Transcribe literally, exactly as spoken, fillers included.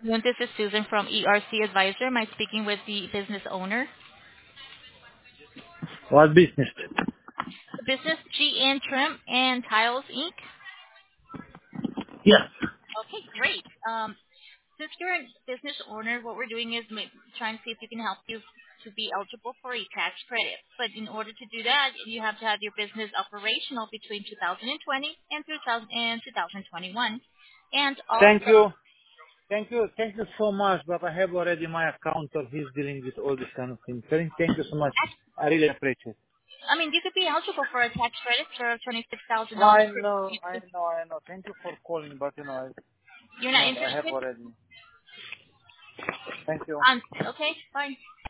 afternoon. This is Susan from E R C Advisor. Am I speaking with the business owner? What business? The business G N Trim and Tiles, Incorporated. Yes. Okay, great. Um, since you're a business owner, what we're doing is ma- trying to see if we can help you to be eligible for a tax credit. But in order to do that, you have to have your business operational between two thousand twenty and two thousand and two thousand twenty-one. And Thank also, you. Thank you. Thank you so much. But I have already my accountant. He's dealing with all this kind of things. Thank thank you so much. I really appreciate it. I mean, you could be eligible for a tax credit for twenty-six thousand dollars I per know, I year. know, I know. Thank you for calling, but you know, I, You're you not know, I have interested? already. Thank you. Um, okay, fine.